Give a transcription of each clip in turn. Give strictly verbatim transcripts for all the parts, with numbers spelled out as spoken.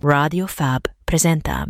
Radio Fab presenta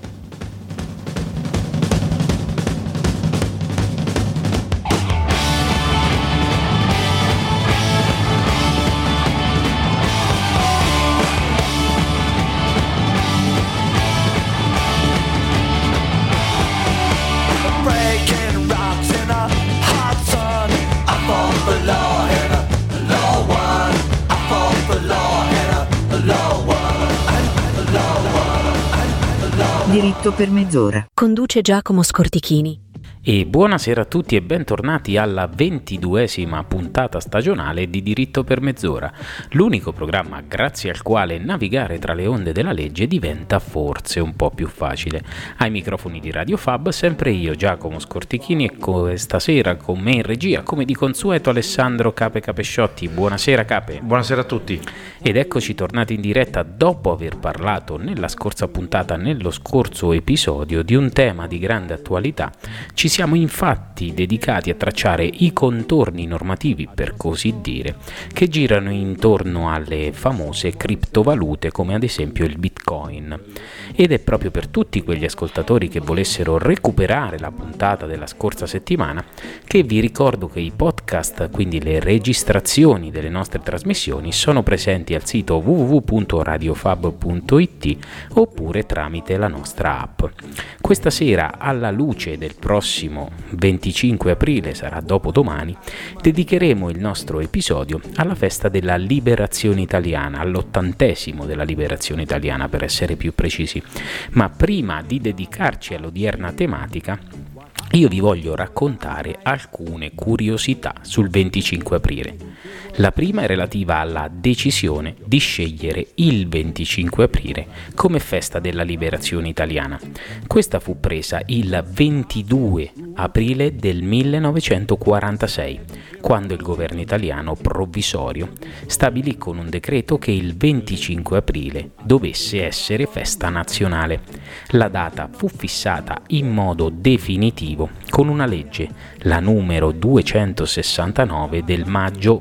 Diritto per mezz'ora. Conduce Giacomo Scortichini. E buonasera a tutti e bentornati alla ventiduesima puntata stagionale di Diritto per mezz'ora, l'unico programma grazie al quale navigare tra le onde della legge diventa forse un po' più facile. Ai microfoni di Radio Fab sempre io, Giacomo Scortichini, e questa sera con me in regia, come di consueto, Alessandro Cape Capesciotti. Buonasera Cape. Buonasera a tutti. Ed eccoci tornati in diretta dopo aver parlato nella scorsa puntata, nello scorso episodio, di un tema di grande attualità. Ci siamo infatti dedicati a tracciare i contorni normativi, per così dire, che girano intorno alle famose criptovalute come ad esempio il Bitcoin. Ed è proprio per tutti quegli ascoltatori che volessero recuperare la puntata della scorsa settimana che vi ricordo che i podcast, quindi le registrazioni delle nostre trasmissioni, sono presenti al sito w w w punto radiofab punto i t oppure tramite la nostra app. Questa sera, alla luce del prossimo venticinque aprile, sarà dopodomani, dedicheremo il nostro episodio alla festa della Liberazione Italiana, all'ottantesimo della Liberazione Italiana per essere più precisi. Ma prima di dedicarci all'odierna tematica, io vi voglio raccontare alcune curiosità sul venticinque aprile. La prima è relativa alla decisione di scegliere il venticinque aprile come festa della liberazione italiana. Questa fu presa il ventidue aprile del millenovecentoquarantasei, quando il governo italiano provvisorio stabilì con un decreto che il venticinque aprile dovesse essere festa nazionale. La data fu fissata in modo definitivo con una legge, la numero duecentosessantanove del maggio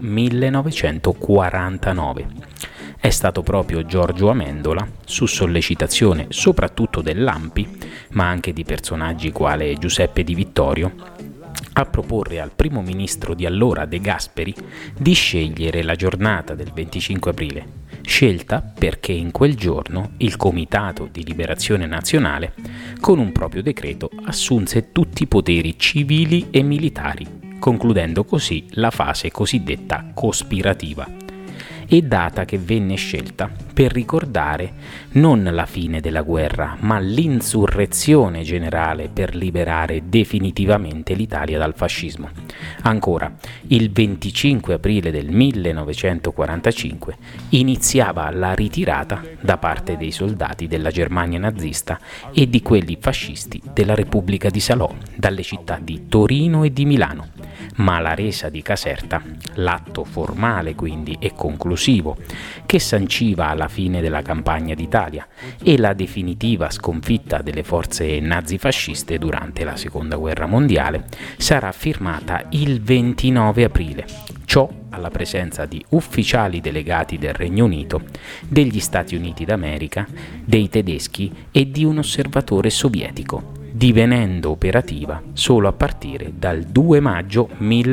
millenovecentoquarantanove. È stato proprio Giorgio Amendola, su sollecitazione soprattutto dell'A N P I, ma anche di personaggi quale Giuseppe Di Vittorio, a proporre al primo ministro di allora De Gasperi di scegliere la giornata del venticinque aprile, scelta perché in quel giorno il Comitato di Liberazione Nazionale, con un proprio decreto, assunse tutti i poteri civili e militari, concludendo così la fase cosiddetta cospirativa. E data che venne scelta per ricordare non la fine della guerra, ma l'insurrezione generale per liberare definitivamente l'Italia dal fascismo. Ancora, il venticinque aprile del millenovecentoquarantacinque iniziava la ritirata da parte dei soldati della Germania nazista e di quelli fascisti della Repubblica di Salò dalle città di Torino e di Milano. Ma la resa di Caserta, l'atto formale quindi e conclusivo che sanciva la fine della campagna d'Italia e la definitiva sconfitta delle forze nazifasciste durante la Seconda Guerra Mondiale, sarà firmata il ventinove aprile, ciò alla presenza di ufficiali delegati del Regno Unito, degli Stati Uniti d'America, dei tedeschi e di un osservatore sovietico, divenendo operativa solo a partire dal due maggio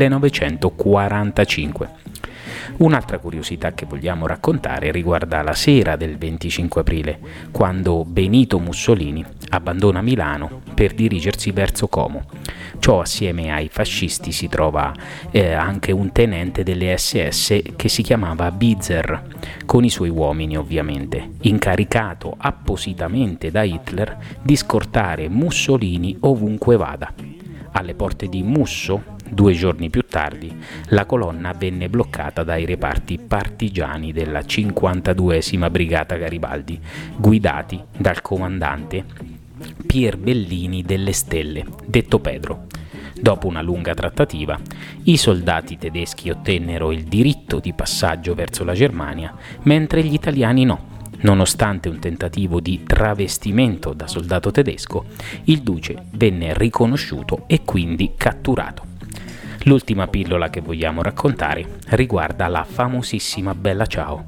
millenovecentoquarantacinque. Un'altra curiosità che vogliamo raccontare riguarda la sera del venticinque aprile, quando Benito Mussolini abbandona Milano per dirigersi verso Como. Ciò assieme ai fascisti si trova eh, anche un tenente delle esse esse che si chiamava Bizer, con i suoi uomini ovviamente, incaricato appositamente da Hitler di scortare Mussolini ovunque vada. Alle porte di Musso, due giorni più tardi, la colonna venne bloccata dai reparti partigiani della cinquantaduesima Brigata Garibaldi, guidati dal comandante Pier Bellini delle Stelle, detto Pedro. Dopo una lunga trattativa, i soldati tedeschi ottennero il diritto di passaggio verso la Germania, mentre gli italiani no. Nonostante un tentativo di travestimento da soldato tedesco, il duce venne riconosciuto e quindi catturato. L'ultima pillola che vogliamo raccontare riguarda la famosissima Bella Ciao.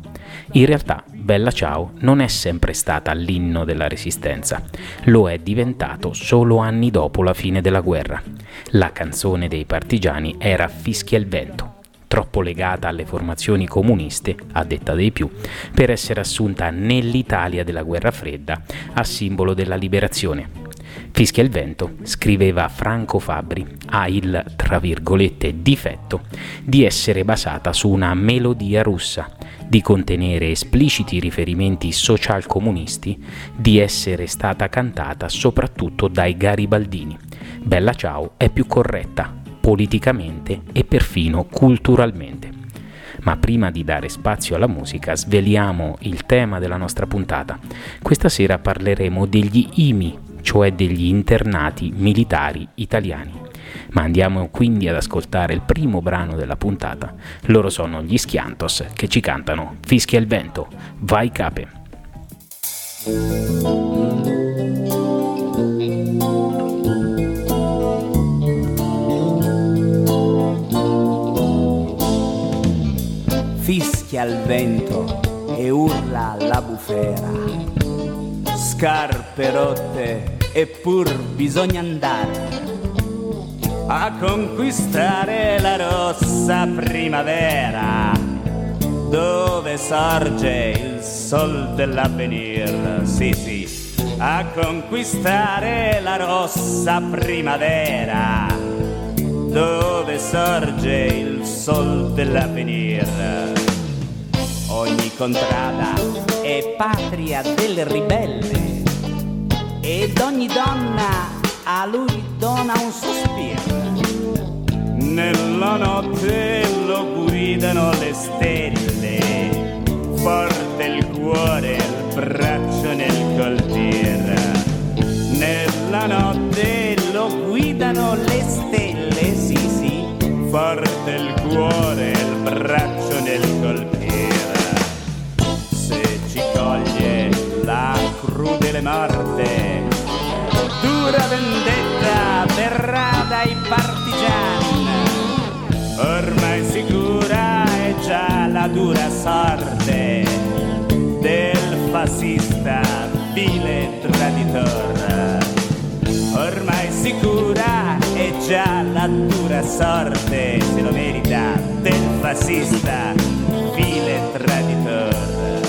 In realtà Bella Ciao non è sempre stata l'inno della resistenza, lo è diventato solo anni dopo la fine della guerra. La canzone dei partigiani era Fischia il vento, troppo legata alle formazioni comuniste, a detta dei più, per essere assunta nell'Italia della guerra fredda a simbolo della liberazione. Fischia il vento, scriveva Franco Fabbri, ha il, tra virgolette, difetto di essere basata su una melodia russa, di contenere espliciti riferimenti socialcomunisti, di essere stata cantata soprattutto dai garibaldini. Bella Ciao è più corretta, politicamente e perfino culturalmente. Ma prima di dare spazio alla musica, sveliamo il tema della nostra puntata. Questa sera parleremo degli I M I, cioè degli internati militari italiani. Ma andiamo quindi ad ascoltare il primo brano della puntata. Loro sono gli Schiantos che ci cantano Fischia il vento, vai cape. Fischia il vento e urla la bufera, scarpe rotte eppur bisogna andare a conquistare la rossa primavera, dove sorge il sol dell'avvenir. Sì, sì, a conquistare la rossa primavera, dove sorge il sol dell'avvenir. Ogni contrada è patria del ribelle ed ogni donna a lui dona un sospiro. Nella notte lo guidano le stelle, forte il cuore, il braccio nel coltir. Nella notte lo guidano le stelle, sì sì, forte il cuore, il braccio nel coltir. Se ci coglie la crudele morte, dura vendetta verrà dai partigiani. Ormai sicura è già la dura sorte del fascista vile traditor. Ormai sicura è già la dura sorte, se lo merita, del fascista vile traditor.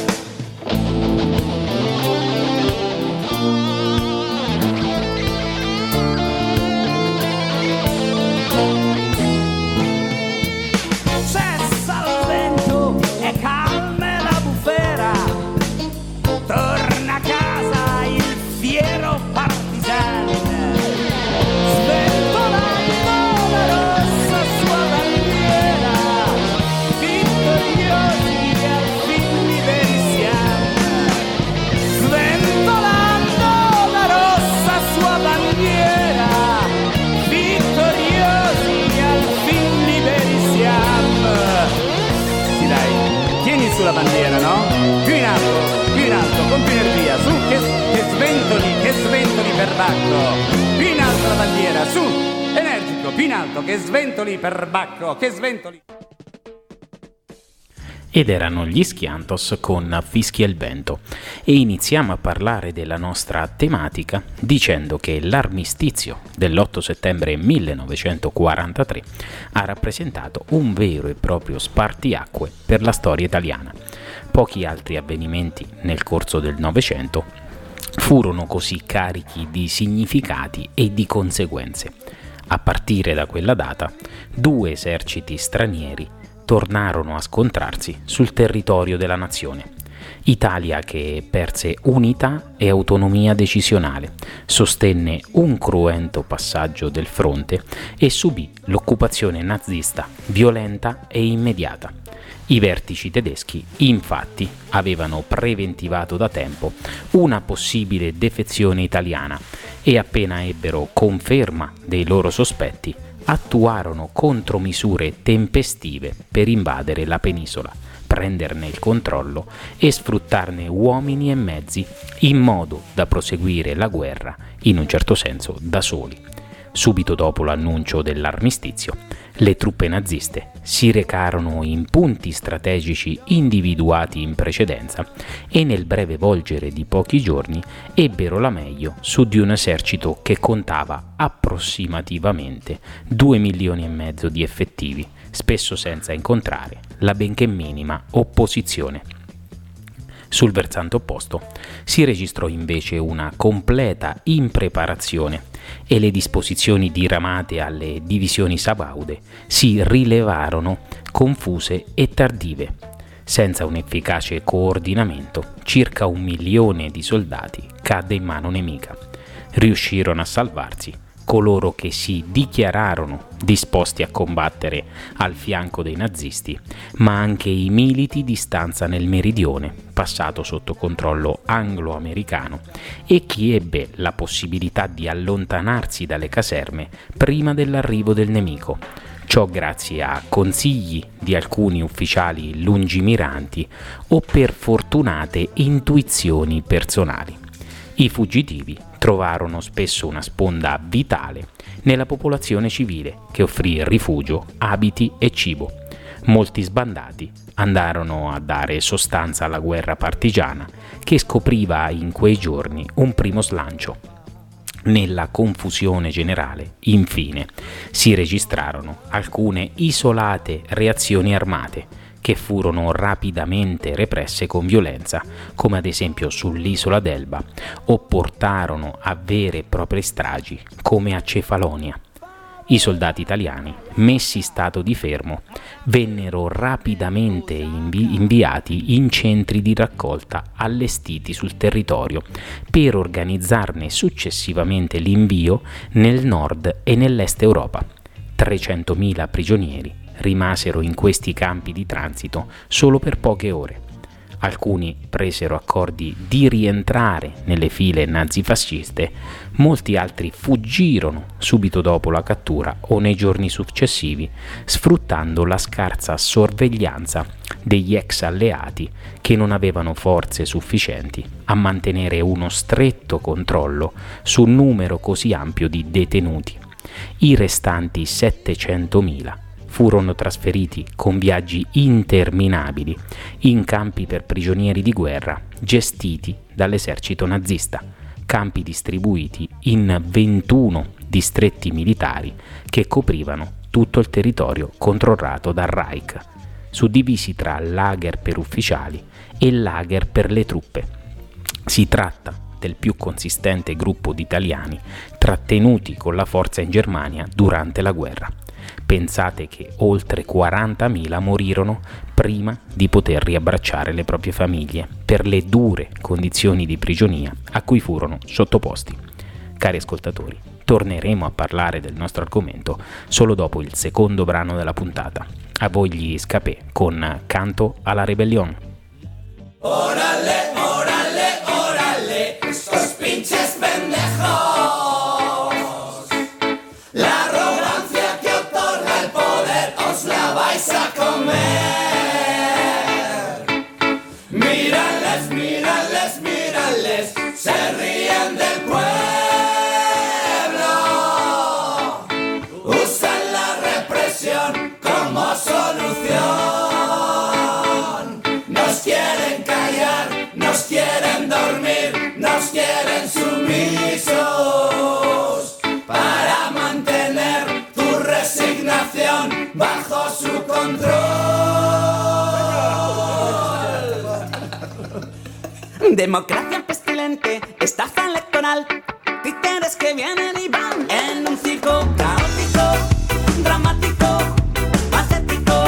La bandiera, no? Più in alto, più in alto, con più energia, su, che, che sventoli, che sventoli per Bacco. Più in alto la bandiera, su, energico, più in alto, che sventoli per Bacco, che sventoli. Ed erano gli Schiantos con Fischia il vento, e iniziamo a parlare della nostra tematica dicendo che l'armistizio dell'otto settembre millenovecentoquarantatré ha rappresentato un vero e proprio spartiacque per la storia italiana. Pochi altri avvenimenti nel corso del Novecento furono così carichi di significati e di conseguenze. A partire da quella data, due eserciti stranieri tornarono a scontrarsi sul territorio della nazione. Italia che perse unità e autonomia decisionale, sostenne un cruento passaggio del fronte e subì l'occupazione nazista violenta e immediata. I vertici tedeschi, infatti, avevano preventivato da tempo una possibile defezione italiana e appena ebbero conferma dei loro sospetti, attuarono contromisure tempestive per invadere la penisola, prenderne il controllo e sfruttarne uomini e mezzi in modo da proseguire la guerra, in un certo senso, da soli. Subito dopo l'annuncio dell'armistizio, le truppe naziste si recarono in punti strategici individuati in precedenza e nel breve volgere di pochi giorni ebbero la meglio su di un esercito che contava approssimativamente due milioni e mezzo di effettivi, spesso senza incontrare la benché minima opposizione. Sul versante opposto si registrò invece una completa impreparazione e le disposizioni diramate alle divisioni sabaude si rilevarono confuse e tardive. Senza un efficace coordinamento, circa un milione di soldati cadde in mano nemica. Riuscirono a salvarsi coloro che si dichiararono disposti a combattere al fianco dei nazisti, ma anche i militi di stanza nel meridione, passato sotto controllo anglo-americano, e chi ebbe la possibilità di allontanarsi dalle caserme prima dell'arrivo del nemico. Ciò grazie a consigli di alcuni ufficiali lungimiranti o per fortunate intuizioni personali. I fuggitivi trovarono spesso una sponda vitale nella popolazione civile che offrì rifugio, abiti e cibo. Molti sbandati andarono a dare sostanza alla guerra partigiana che scopriva in quei giorni un primo slancio. Nella confusione generale, infine, si registrarono alcune isolate reazioni armate che furono rapidamente represse con violenza, come ad esempio sull'isola d'Elba, o portarono a vere e proprie stragi, come a Cefalonia. I soldati italiani, messi in stato di fermo, vennero rapidamente invi- inviati in centri di raccolta allestiti sul territorio per organizzarne successivamente l'invio nel nord e nell'est Europa. trecentomila prigionieri rimasero in questi campi di transito solo per poche ore. Alcuni presero accordi di rientrare nelle file nazifasciste, molti altri fuggirono subito dopo la cattura o nei giorni successivi, sfruttando la scarsa sorveglianza degli ex alleati che non avevano forze sufficienti a mantenere uno stretto controllo su un numero così ampio di detenuti. I restanti settecentomila furono trasferiti con viaggi interminabili in campi per prigionieri di guerra gestiti dall'esercito nazista, campi distribuiti in ventuno distretti militari che coprivano tutto il territorio controllato dal Reich, suddivisi tra lager per ufficiali e lager per le truppe. Si tratta del più consistente gruppo di italiani trattenuti con la forza in Germania durante la guerra. Pensate che oltre quarantamila morirono prima di poter riabbracciare le proprie famiglie per le dure condizioni di prigionia a cui furono sottoposti. Cari ascoltatori, torneremo a parlare del nostro argomento solo dopo il secondo brano della puntata. A voi gli Scapè con Canto alla Rebelión. Órale, órale, órale, estos pinches pendejos. La arrogancia que otorga el poder os la vais a comer. Mírales, mírales, mírales, se ríen del pueblo. Usan la represión como solución. Nos quieren callar, nos quieren dormir, nos quieren sumisos para mantener tu resignación bajo su control. Democracia pestilente, estafa electoral, títeres que vienen y van en un circo caótico, dramático, patético.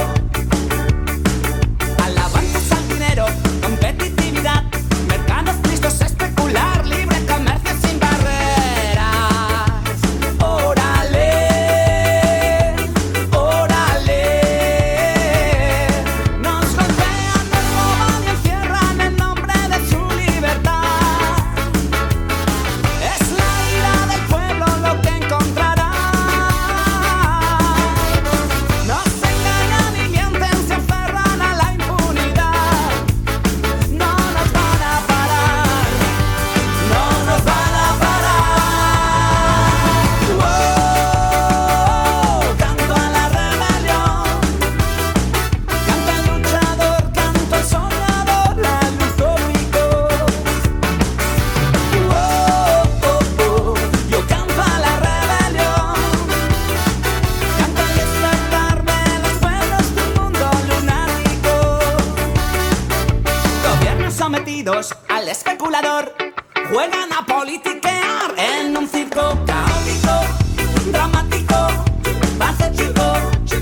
Alabanzas al dinero, competitividad, mercados tristes, especular, libre comercio sin barreras. Órale, órale. Nos golpean, nos roban y encierran en nombre de su libertad. juegan a politiquear en un circo caótico, dramático, pacífico.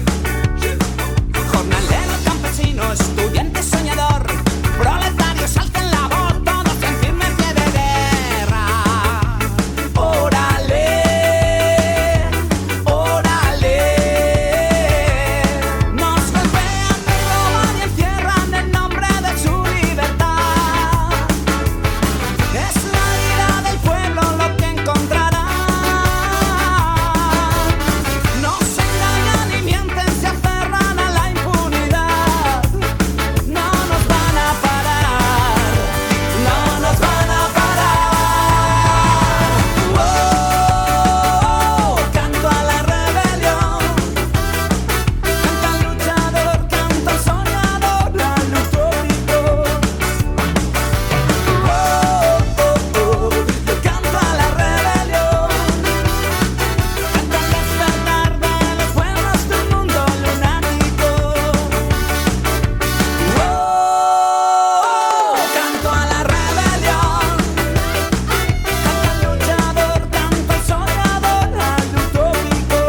Jornalero, campesino, estudiante, soñador, proletarios, alcen la voz, todos en firme pie de guerra. Órale, órale. Nos golpean, roban y encierran en nombre de su libertad. Es la ira del pueblo lo que encontrará. No se engañan ni mienten, se aferran a la impunidad. No nos van a parar, no nos van a parar. Oh, canto a la rebelión, canta el luchador, canta el soñador, al utópico. Oh, oh, oh, yo canto a la rebelión, canto al despertar de los pueblos de un mundo lunático. Oh, canto a la rebelión, canta el luchador, canta el soñador, al utópico.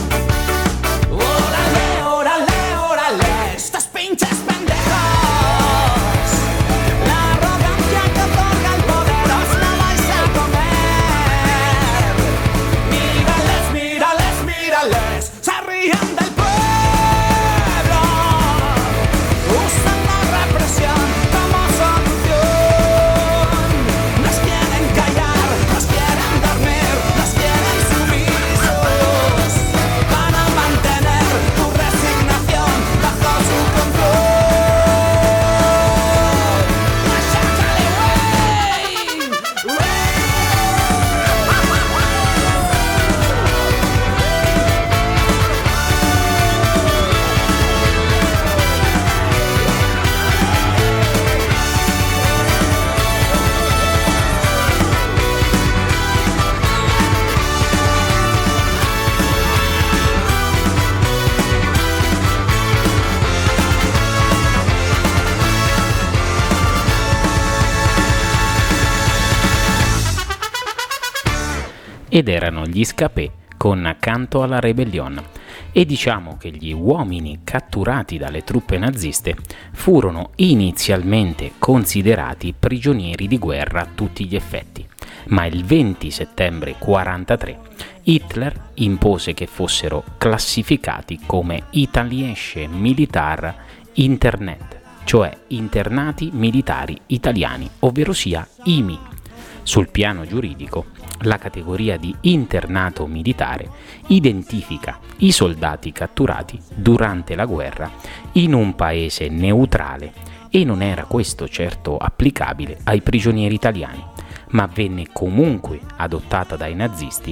Órale, órale, órale, estos pinches pendejos. La arrogancia que otorga el poder os la vais a comer. Mírales, mírales, mírales, se ríen del pueblo. Usan la represión como solución. Nos quieren callar, nos quieren dormir, nos quieren sumisos. Van a mantener tu resignación bajo su control. ¡Machácale, güey! Ed erano gli Scapè con Accanto alla Rebellion. E diciamo che gli uomini catturati dalle truppe naziste furono inizialmente considerati prigionieri di guerra a tutti gli effetti, ma il venti settembre quarantatré Hitler impose che fossero classificati come Italienische Militar Internet, cioè internati militari italiani, ovvero sia I M I. Sul piano giuridico, la categoria di internato militare identifica i soldati catturati durante la guerra in un paese neutrale e non era questo certo applicabile ai prigionieri italiani, ma venne comunque adottata dai nazisti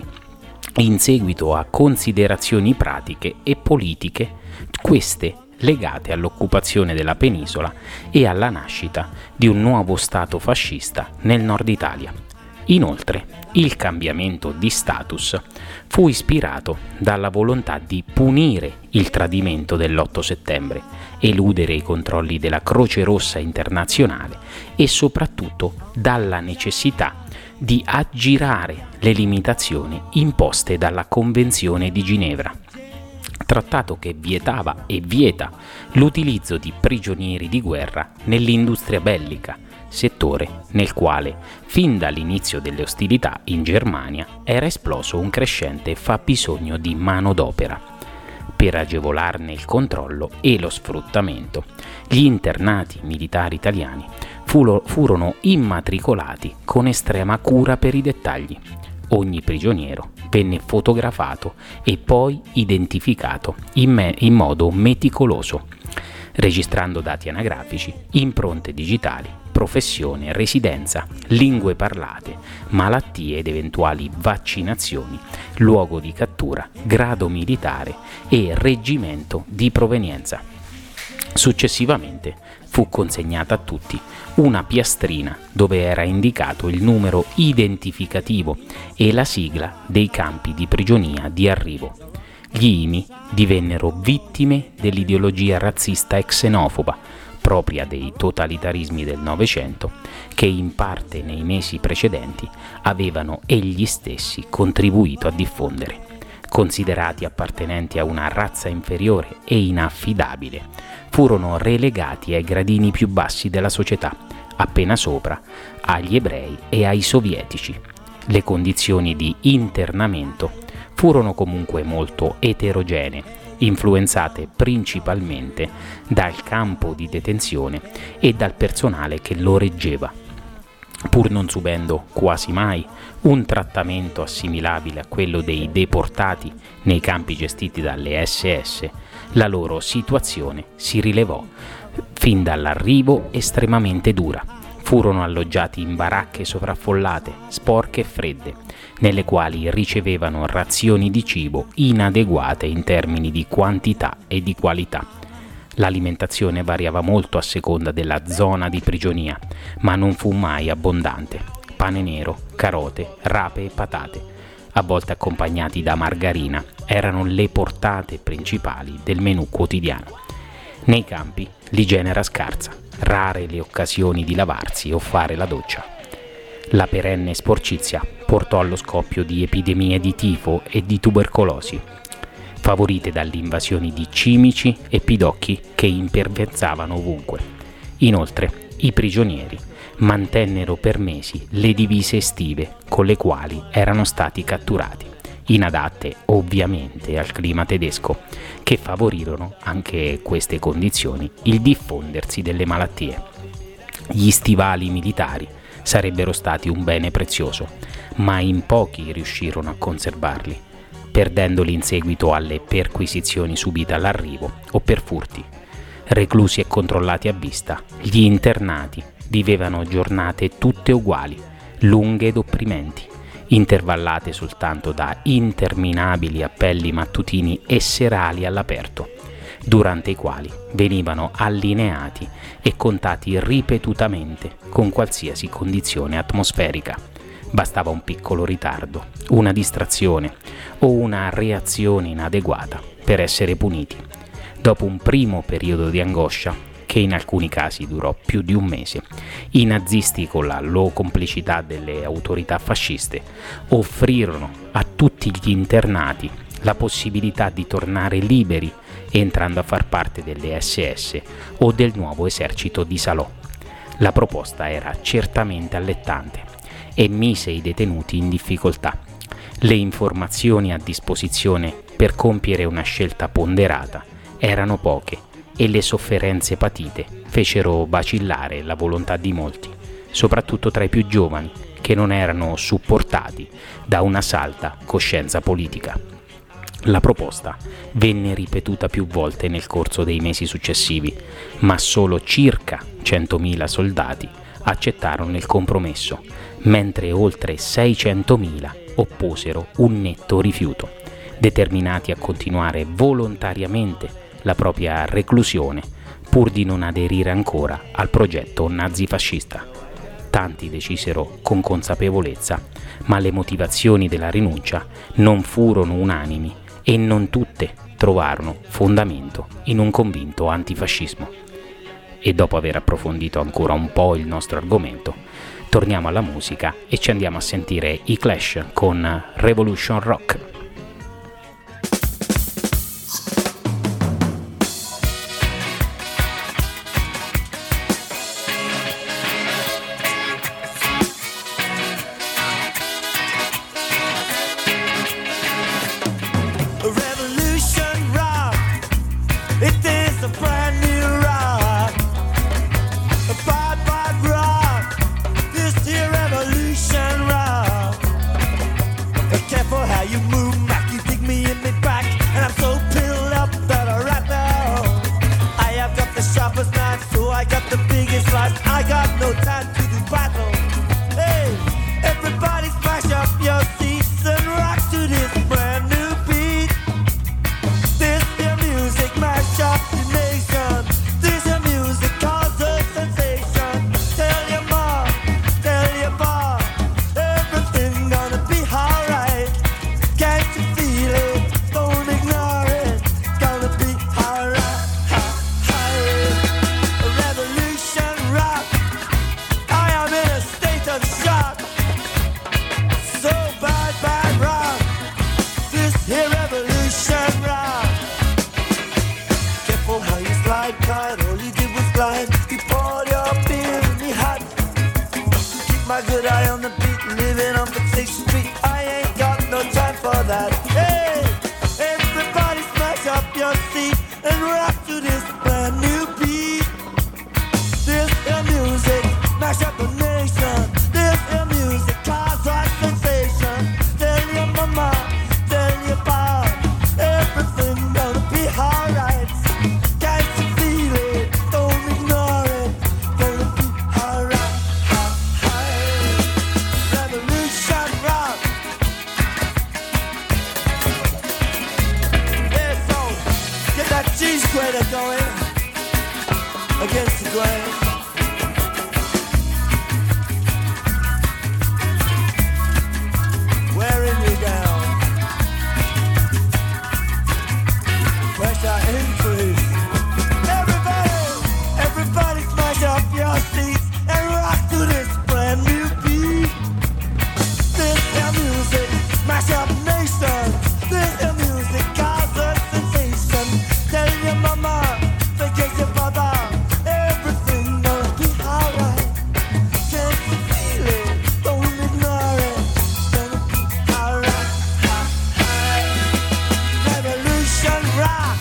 in seguito a considerazioni pratiche e politiche, queste legate all'occupazione della penisola e alla nascita di un nuovo stato fascista nel nord Italia. Inoltre, il cambiamento di status fu ispirato dalla volontà di punire il tradimento dell'otto settembre, eludere i controlli della Croce Rossa internazionale e soprattutto dalla necessità di aggirare le limitazioni imposte dalla Convenzione di Ginevra, trattato che vietava e vieta l'utilizzo di prigionieri di guerra nell'industria bellica, settore nel quale, fin dall'inizio delle ostilità in Germania, era esploso un crescente fabbisogno di manodopera. Per agevolarne il controllo e lo sfruttamento, gli internati militari italiani furono immatricolati con estrema cura per i dettagli. Ogni prigioniero venne fotografato e poi identificato in, me- in modo meticoloso, registrando dati anagrafici, impronte digitali, professione, residenza, lingue parlate, malattie ed eventuali vaccinazioni, luogo di cattura, grado militare e reggimento di provenienza. Successivamente fu consegnata a tutti una piastrina dove era indicato il numero identificativo e la sigla dei campi di prigionia di arrivo. Gli I M I divennero vittime dell'ideologia razzista e xenofoba, propria dei totalitarismi del Novecento, che in parte nei mesi precedenti avevano egli stessi contribuito a diffondere. Considerati appartenenti a una razza inferiore e inaffidabile, furono relegati ai gradini più bassi della società, appena sopra agli ebrei e ai sovietici. Le condizioni di internamento furono comunque molto eterogenee, influenzate principalmente dal campo di detenzione e dal personale che lo reggeva. Pur non subendo quasi mai un trattamento assimilabile a quello dei deportati nei campi gestiti dalle esse esse, la loro situazione si rilevò fin dall'arrivo estremamente dura. Furono alloggiati in baracche sovraffollate, sporche e fredde, nelle quali ricevevano razioni di cibo inadeguate in termini di quantità e di qualità. L'alimentazione variava molto a seconda della zona di prigionia, ma non fu mai abbondante. Pane nero, carote, rape e patate, a volte accompagnati da margarina, erano le portate principali del menù quotidiano. Nei campi l'igiene era scarsa, rare le occasioni di lavarsi o fare la doccia. La perenne sporcizia portò allo scoppio di epidemie di tifo e di tubercolosi, favorite dalle invasioni di cimici e pidocchi che imperversavano ovunque. Inoltre, i prigionieri mantennero per mesi le divise estive con le quali erano stati catturati, inadatte ovviamente al clima tedesco, che favorirono anche queste condizioni il diffondersi delle malattie. Gli stivali militari sarebbero stati un bene prezioso, ma in pochi riuscirono a conservarli, perdendoli in seguito alle perquisizioni subite all'arrivo o per furti. Reclusi e controllati a vista, gli internati vivevano giornate tutte uguali, lunghe ed opprimenti, intervallate soltanto da interminabili appelli mattutini e serali all'aperto, durante i quali venivano allineati e contati ripetutamente con qualsiasi condizione atmosferica. Bastava un piccolo ritardo, una distrazione o una reazione inadeguata per essere puniti. Dopo un primo periodo di angoscia, che in alcuni casi durò più di un mese, i nazisti, con la loro complicità delle autorità fasciste, offrirono a tutti gli internati la possibilità di tornare liberi entrando a far parte delle esse esse o del nuovo esercito di Salò. La proposta era certamente allettante e mise i detenuti in difficoltà. Le informazioni a disposizione per compiere una scelta ponderata erano poche e le sofferenze patite fecero vacillare la volontà di molti, soprattutto tra i più giovani, che non erano supportati da una salda coscienza politica. La proposta venne ripetuta più volte nel corso dei mesi successivi, ma solo circa centomila soldati accettarono il compromesso, mentre oltre seicentomila opposero un netto rifiuto, determinati a continuare volontariamente la propria reclusione pur di non aderire ancora al progetto nazifascista. Tanti decisero con consapevolezza, ma le motivazioni della rinuncia non furono unanimi e non tutte trovarono fondamento in un convinto antifascismo. E dopo aver approfondito ancora un po' il nostro argomento, torniamo alla musica e ci andiamo a sentire i Clash con Revolution Rock. Careful how you move going against the grain. Wearing you down. Pressure increase. Everybody, everybody smash up your seats and rock to this brand new beat. This is music, smash up nation. This is music, cause a sensation. Tell your mama, forget your father, everything gonna be alright. Can't you feel it? Don't ignore it. Gonna be alright. Revolution rock.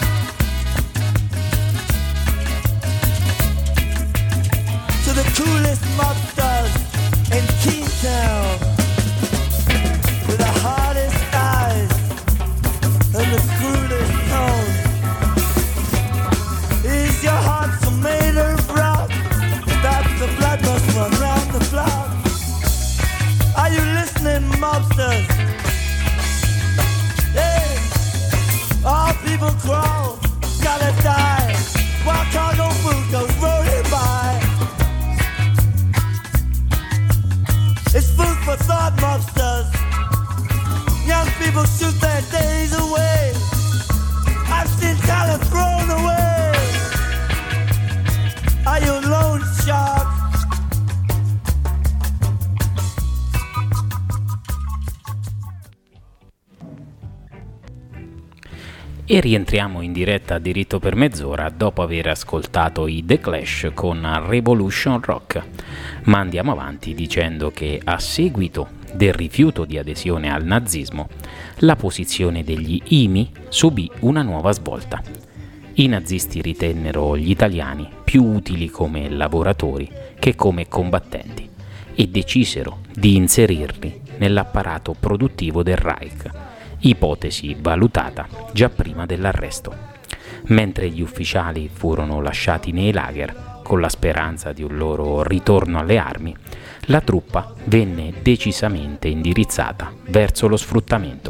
To the coolest mobsters in Kingstown, with the hardest eyes and the crudest tone. Is your heart so made of rock that the blood must run round the block? Are you listening, mobsters? Hey, all people crawl, gotta die, while cargo food goes rolling by. It's food for thought, mobsters. Young people shoot their days away. I've seen talent thrown away. Are you loan shark? E rientriamo in diretta a diritto per mezz'ora dopo aver ascoltato i The Clash con Revolution Rock. Ma andiamo avanti dicendo che a seguito del rifiuto di adesione al nazismo, la posizione degli I M I subì una nuova svolta. I nazisti ritennero gli italiani più utili come lavoratori che come combattenti e decisero di inserirli nell'apparato produttivo del Reich, ipotesi valutata già prima dell'arresto. Mentre gli ufficiali furono lasciati nei lager con la speranza di un loro ritorno alle armi, la truppa venne decisamente indirizzata verso lo sfruttamento.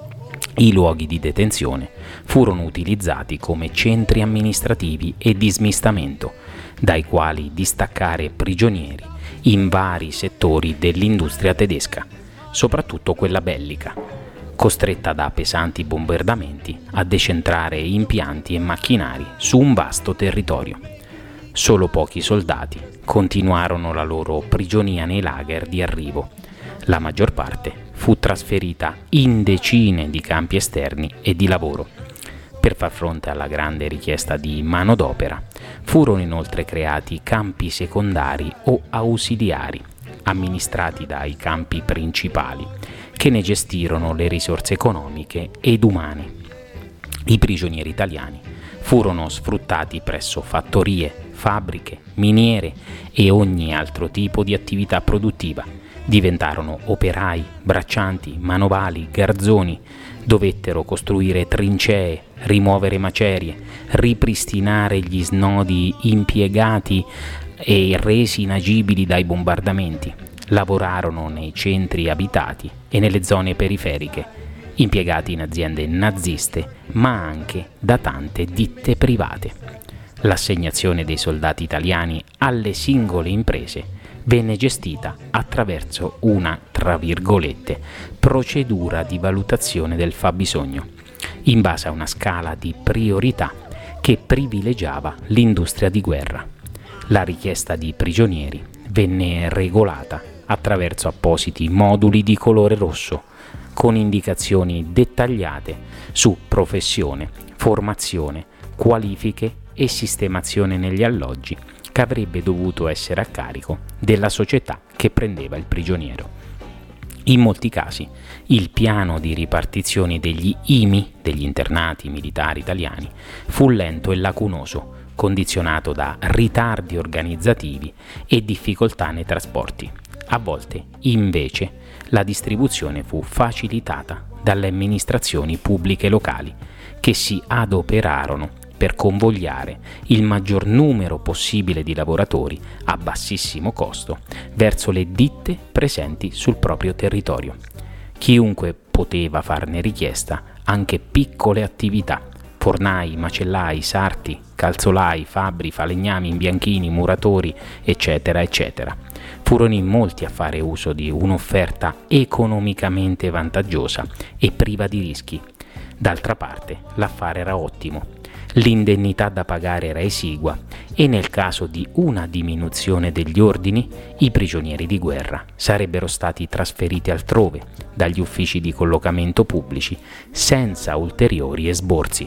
I luoghi di detenzione furono utilizzati come centri amministrativi e di smistamento, dai quali distaccare prigionieri in vari settori dell'industria tedesca, soprattutto quella bellica, costretta da pesanti bombardamenti a decentrare impianti e macchinari su un vasto territorio. Solo pochi soldati continuarono la loro prigionia nei lager di arrivo. La maggior parte fu trasferita in decine di campi esterni e di lavoro. Per far fronte alla grande richiesta di manodopera, furono inoltre creati campi secondari o ausiliari, amministrati dai campi principali, che ne gestirono le risorse economiche ed umane. I prigionieri italiani furono sfruttati presso fattorie, fabbriche, miniere e ogni altro tipo di attività produttiva. Diventarono operai, braccianti, manovali, garzoni, dovettero costruire trincee, rimuovere macerie, ripristinare gli snodi impiegati e resi inagibili dai bombardamenti. Lavorarono nei centri abitati e nelle zone periferiche, impiegati in aziende naziste, ma anche da tante ditte private. L'assegnazione dei soldati italiani alle singole imprese venne gestita attraverso una, tra virgolette, procedura di valutazione del fabbisogno, in base a una scala di priorità che privilegiava l'industria di guerra. La richiesta di prigionieri venne regolata attraverso appositi moduli di colore rosso, con indicazioni dettagliate su professione, formazione, qualifiche e sistemazione negli alloggi, che avrebbe dovuto essere a carico della società che prendeva il prigioniero. In molti casi il piano di ripartizione degli I M I, degli internati militari italiani, fu lento e lacunoso, condizionato da ritardi organizzativi e difficoltà nei trasporti. A volte, invece, la distribuzione fu facilitata dalle amministrazioni pubbliche locali, che si adoperarono per convogliare il maggior numero possibile di lavoratori a bassissimo costo verso le ditte presenti sul proprio territorio. Chiunque poteva farne richiesta, anche piccole attività, fornai, macellai, sarti, calzolai, fabbri, falegnami, imbianchini, muratori, eccetera, eccetera. Furono in molti a fare uso di un'offerta economicamente vantaggiosa e priva di rischi. D'altra parte, l'affare era ottimo. L'indennità da pagare era esigua e nel caso di una diminuzione degli ordini, i prigionieri di guerra sarebbero stati trasferiti altrove dagli uffici di collocamento pubblici senza ulteriori esborsi.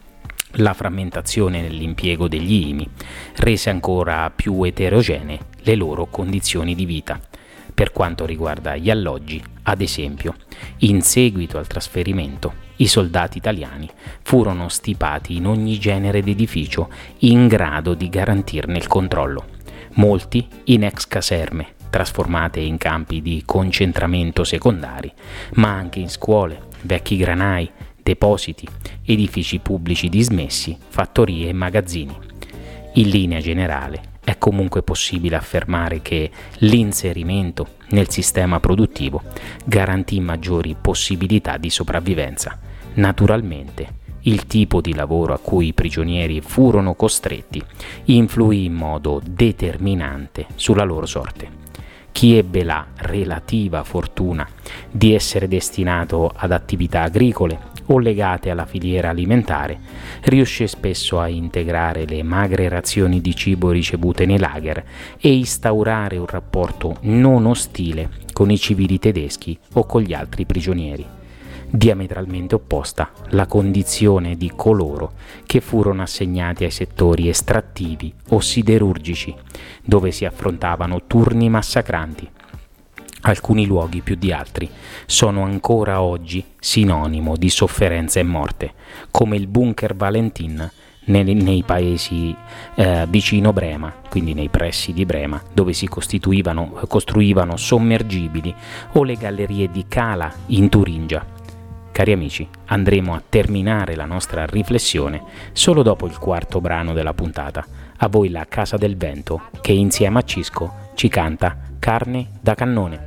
La frammentazione nell'impiego degli I M I rese ancora più eterogenee le loro condizioni di vita. Per quanto riguarda gli alloggi, ad esempio, in seguito al trasferimento, i soldati italiani furono stipati in ogni genere di edificio in grado di garantirne il controllo. Molti in ex caserme, trasformate in campi di concentramento secondari, ma anche in scuole, vecchi granai, depositi, edifici pubblici dismessi, fattorie e magazzini. In linea generale, è comunque possibile affermare che l'inserimento nel sistema produttivo garantì maggiori possibilità di sopravvivenza. Naturalmente, il tipo di lavoro a cui i prigionieri furono costretti influì in modo determinante sulla loro sorte. Chi ebbe la relativa fortuna di essere destinato ad attività agricole o legate alla filiera alimentare, riuscì spesso a integrare le magre razioni di cibo ricevute nei lager e instaurare un rapporto non ostile con i civili tedeschi o con gli altri prigionieri. Diametralmente opposta la condizione di coloro che furono assegnati ai settori estrattivi o siderurgici, dove si affrontavano turni massacranti. Alcuni luoghi più di altri sono ancora oggi sinonimo di sofferenza e morte, come il bunker Valentin nei, nei paesi eh, vicino Brema, quindi nei pressi di Brema, dove si costituivano, costruivano sommergibili, o le gallerie di Cala in Turingia. Cari amici, andremo a terminare la nostra riflessione solo dopo il quarto brano della puntata. A voi la Casa del Vento, che insieme a Cisco ci canta Carne da Cannone.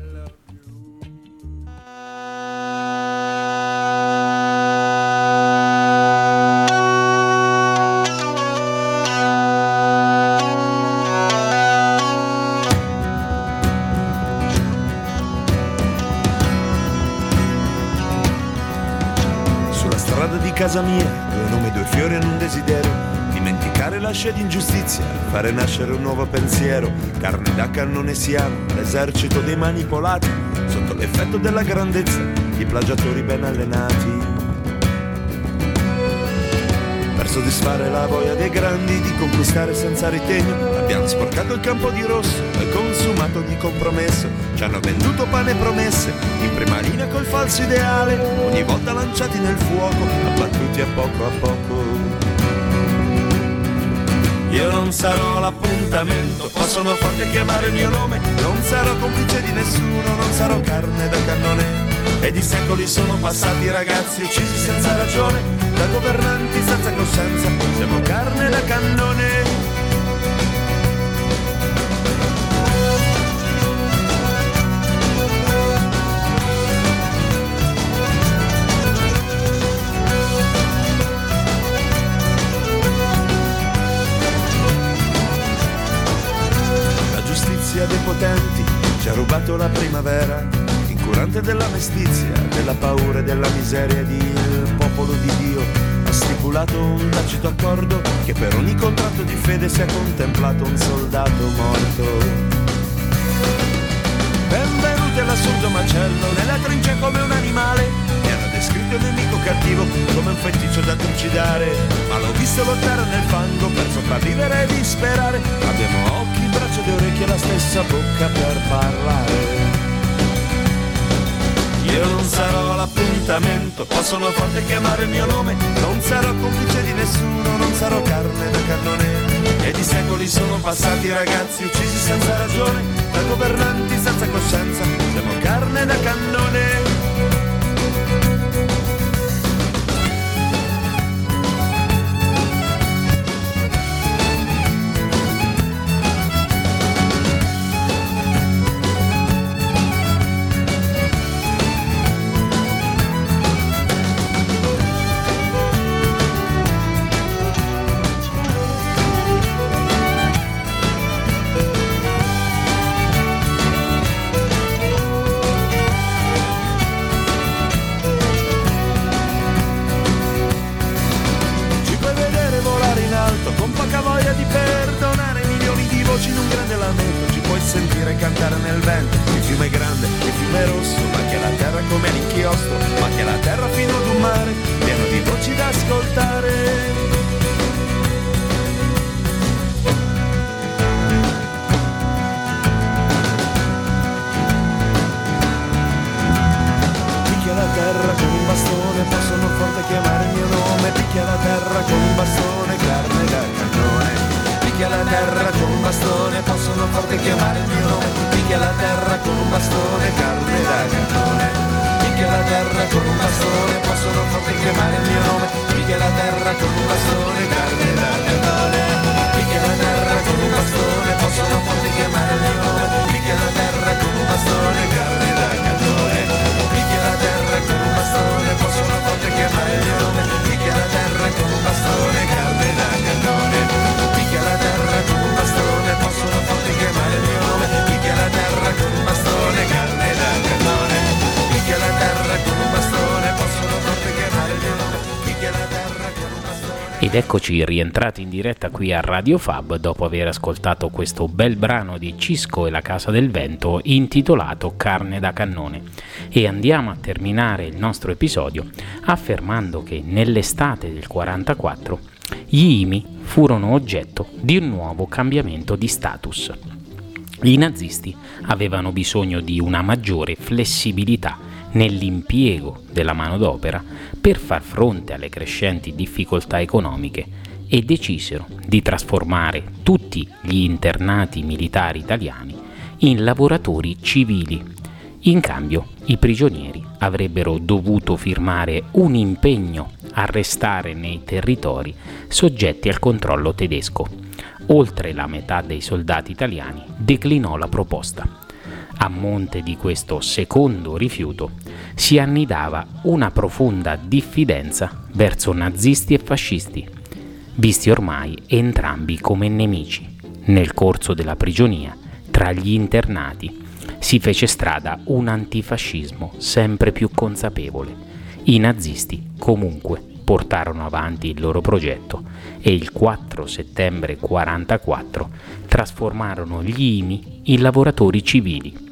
Casa mia, due nomi, due fiori e un desiderio, dimenticare la scia di ingiustizia, fare nascere un nuovo pensiero, carne da cannone siamo, l'esercito dei manipolati, sotto l'effetto della grandezza, i plagiatori ben allenati. Per soddisfare la voglia dei grandi di conquistare senza ritegno, abbiamo sporcato il campo di rosso e consumato di compromesso. Ci hanno venduto pane e promesse, in prima linea col falso ideale, ogni volta lanciati nel fuoco, abbattuti a poco a poco. Io non sarò l'appuntamento, possono forte chiamare il mio nome, non sarò complice di nessuno, non sarò carne da cannone. E di secoli sono passati ragazzi uccisi senza ragione, da governanti senza coscienza, siamo carne da cannone. La giustizia dei potenti ci ha rubato la primavera, incurante della mestizia, della paura e della miseria ed il popolo di Dio ha stipulato un tacito accordo che per ogni contratto di fede sia contemplato un soldato morto. Benvenuti all'assurdo macello, nella trincea come un animale, mi hanno descritto il nemico cattivo come un feticcio da trucidare, ma l'ho visto lottare nel fango per sopravvivere e disperare. Abbiamo occhi, braccia ed orecchie, la stessa bocca per parlare. Io non sarò l'appuntamento, possono forte chiamare il mio nome, non sarò complice di nessuno, non sarò carne da cannone. E di secoli sono passati ragazzi uccisi senza ragione, da governanti senza coscienza, siamo carne da cannone. nostro, ma che la terra fino ad un mare, pieno di voci da ascoltare. La terra con un bastone, possono forte chiamare il mio nome. Picchia la terra con un bastone, carne da cannone. Picchia la terra con un bastone, possono forte chiamare il mio nome. Picchia la terra con un bastone, carne da cannone. Picchia la terra con un bastone, possono forte chiamare il mio nome. Picchia la terra con un bastone, carne da cannone. Picchia la terra con un bastone, possono forte chiamare il mio nome. Picchia la terra con un bastone, carne da cannone. Picchia la terra con un bastone, possono forte chiamare il mio nome. Picchia la terra con un bastone, carne da cannone. Picchia la terra con un bastone, possono forte chiamare il mio nome. Picchia la terra con un bastone, carne da cannone. Picchia la terra con un bastone, possono forte chiamare il mio nome. Picchia la terra con un bastone. Ed eccoci rientrati in diretta qui a Radio Fab dopo aver ascoltato questo bel brano di Cisco e la Casa del Vento intitolato Carne da Cannone. E andiamo a terminare il nostro episodio affermando che nell'estate del quarantaquattro gli I M I furono oggetto di un nuovo cambiamento di status. I nazisti avevano bisogno di una maggiore flessibilità nell'impiego della manodopera per far fronte alle crescenti difficoltà economiche e decisero di trasformare tutti gli internati militari italiani in lavoratori civili. In cambio, i prigionieri avrebbero dovuto firmare un impegno a restare nei territori soggetti al controllo tedesco. Oltre la metà dei soldati italiani declinò la proposta. A monte di questo secondo rifiuto si annidava una profonda diffidenza verso nazisti e fascisti, visti ormai entrambi come nemici. Nel corso della prigionia, tra gli internati, si fece strada un antifascismo sempre più consapevole. I nazisti, comunque, portarono avanti il loro progetto e il quattro settembre quarantaquattro trasformarono gli I M I in lavoratori civili.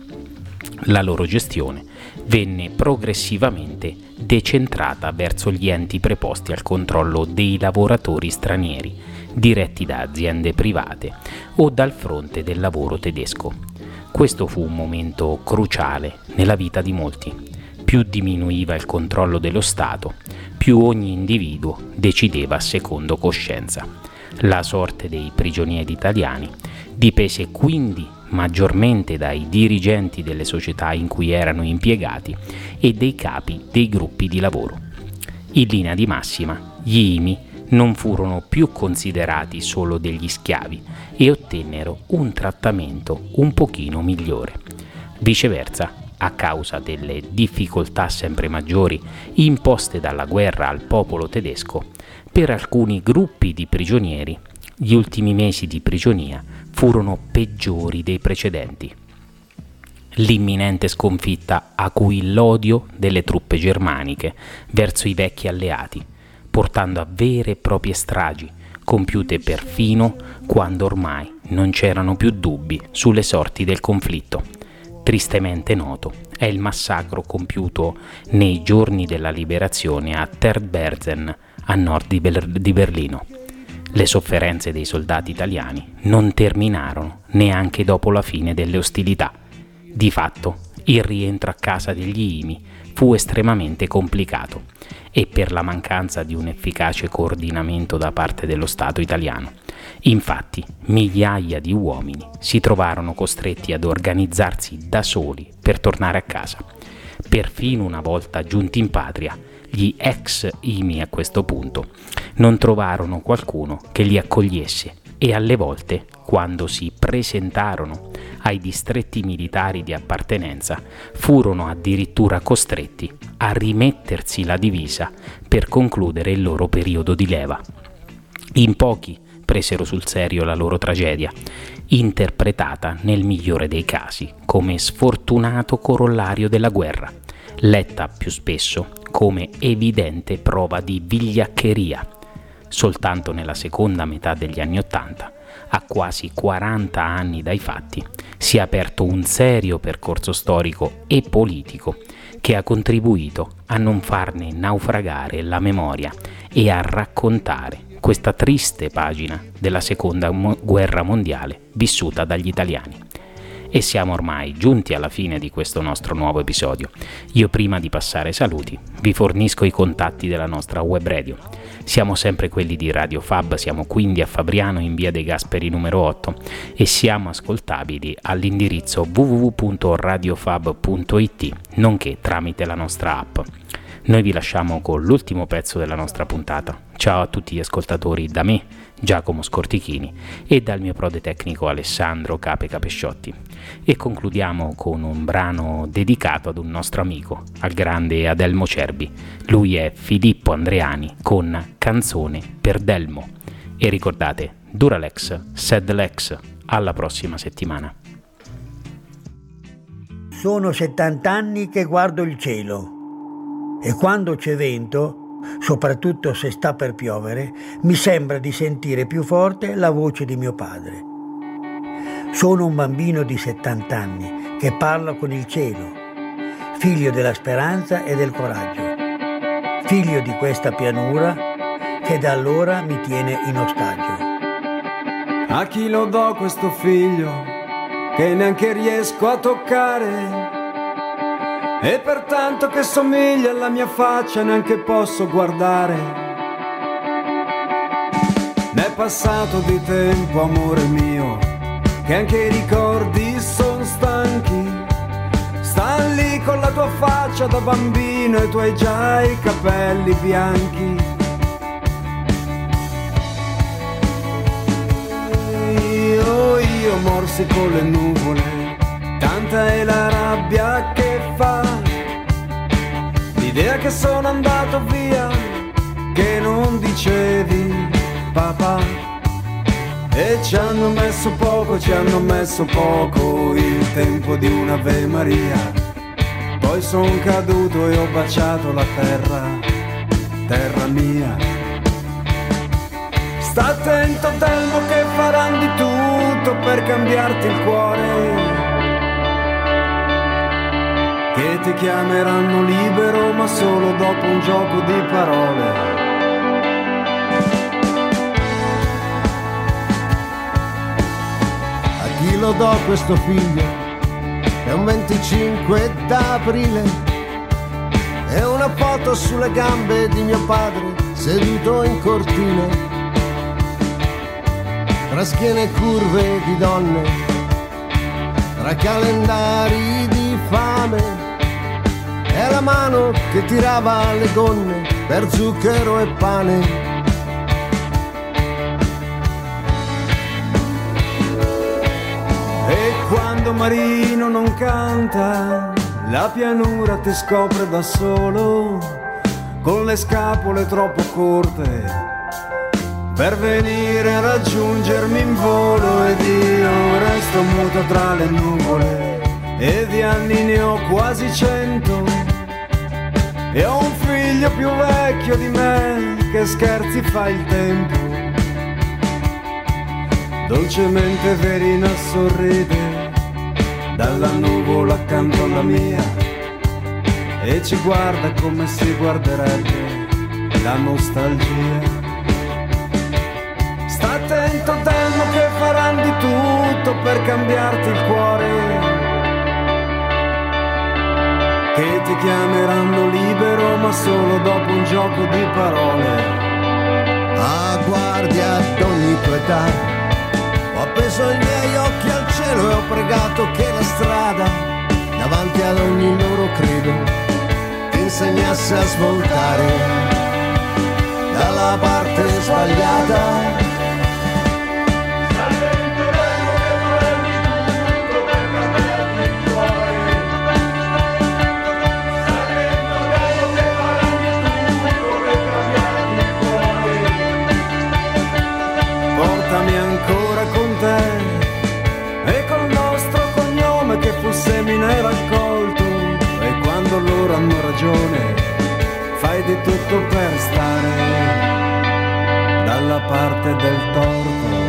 La loro gestione venne progressivamente decentrata verso gli enti preposti al controllo dei lavoratori stranieri, diretti da aziende private o dal fronte del lavoro tedesco. Questo fu un momento cruciale nella vita di molti. Più diminuiva il controllo dello Stato, più ogni individuo decideva secondo coscienza. La sorte dei prigionieri italiani dipese quindi maggiormente dai dirigenti delle società in cui erano impiegati e dei capi dei gruppi di lavoro. In linea di massima, gli I M I non furono più considerati solo degli schiavi e ottennero un trattamento un pochino migliore. Viceversa, a causa delle difficoltà sempre maggiori imposte dalla guerra al popolo tedesco, per alcuni gruppi di prigionieri gli ultimi mesi di prigionia furono peggiori dei precedenti. L'imminente sconfitta acuì l'odio delle truppe germaniche verso i vecchi alleati, portando a vere e proprie stragi, compiute perfino quando ormai non c'erano più dubbi sulle sorti del conflitto. Tristemente noto è il massacro compiuto nei giorni della liberazione a Therbersen, a nord di, Ber- di Berlino. Le sofferenze dei soldati italiani non terminarono neanche dopo la fine delle ostilità. Di fatto, il rientro a casa degli I M I fu estremamente complicato e per la mancanza di un efficace coordinamento da parte dello Stato italiano. Infatti, migliaia di uomini si trovarono costretti ad organizzarsi da soli per tornare a casa. Perfino una volta giunti in patria, gli ex I M I a questo punto non trovarono qualcuno che li accogliesse e alle volte, quando si presentarono ai distretti militari di appartenenza, furono addirittura costretti a rimettersi la divisa per concludere il loro periodo di leva. In pochi presero sul serio la loro tragedia, interpretata nel migliore dei casi come sfortunato corollario della guerra, letta più spesso come evidente prova di vigliaccheria. Soltanto nella seconda metà degli anni Ottanta A quasi quaranta anni dai fatti si è aperto un serio percorso storico e politico che ha contribuito a non farne naufragare la memoria e a raccontare questa triste pagina della seconda mo- guerra mondiale vissuta dagli italiani. E siamo ormai giunti alla fine di questo nostro nuovo episodio. Io, prima di passare ai saluti, vi fornisco i contatti della nostra web radio. Siamo sempre quelli di Radio Fab, siamo quindi a Fabriano in via dei Gasperi numero otto e siamo ascoltabili all'indirizzo w w w punto radiofab punto i t, nonché tramite la nostra app. Noi vi lasciamo con l'ultimo pezzo della nostra puntata. Ciao a tutti gli ascoltatori da me, Giacomo Scortichini, e dal mio prode tecnico Alessandro Cape Capesciotti. E concludiamo con un brano dedicato ad un nostro amico, al grande Adelmo Cerbi. Lui è Filippo Andreani con Canzone per Delmo. E ricordate, Duralex, sed lex. Alla prossima settimana. Sono settanta anni che guardo il cielo e quando c'è vento, soprattutto se sta per piovere, mi sembra di sentire più forte la voce di mio padre. Sono un bambino di settanta anni che parla con il cielo, figlio della speranza e del coraggio, figlio di questa pianura che da allora mi tiene in ostaggio. A chi lo do questo figlio che neanche riesco a toccare? E pertanto che somiglia alla mia faccia neanche posso guardare. N'è passato di tempo, amore mio, che anche i ricordi son stanchi. Stan lì con la tua faccia da bambino e tu hai già i capelli bianchi. Io, io morsi con le nuvole, tanta è la rabbia che fa. L'idea che sono andato via, che non dicevi papà. E ci hanno messo poco, ci hanno messo poco, il tempo di un'Ave Maria. Poi son caduto e ho baciato la terra, terra mia. Sta attento Delmo che faranno di tutto per cambiarti il cuore, che ti chiameranno libero ma solo dopo un gioco di parole. A chi lo do questo figlio? È un venticinque d'aprile, è una foto sulle gambe di mio padre seduto in cortile, tra schiene curve di donne, tra calendari di fame. È la mano che tirava le gonne per zucchero e pane. E quando Marino non canta, la pianura ti scopre da solo, con le scapole troppo corte per venire a raggiungermi in volo. Ed io resto muto tra le nuvole e di anni ne ho quasi cento. E ho un figlio più vecchio di me che scherzi fa il tempo. Dolcemente Verina sorride dalla nuvola accanto alla mia e ci guarda come si guarderebbe la nostalgia. Sta attento Delmo che faranno di tutto per cambiarti il cuore, che ti chiameranno libero ma solo dopo un gioco di parole. A guardia d'ogni tua età ho appeso i miei occhi al cielo e ho pregato che la strada davanti ad ogni loro credo ti insegnasse a svoltare dalla parte sbagliata. Portami ancora con te e col nostro cognome che fu semine raccolto, e quando loro hanno ragione fai di tutto per stare dalla parte del torto.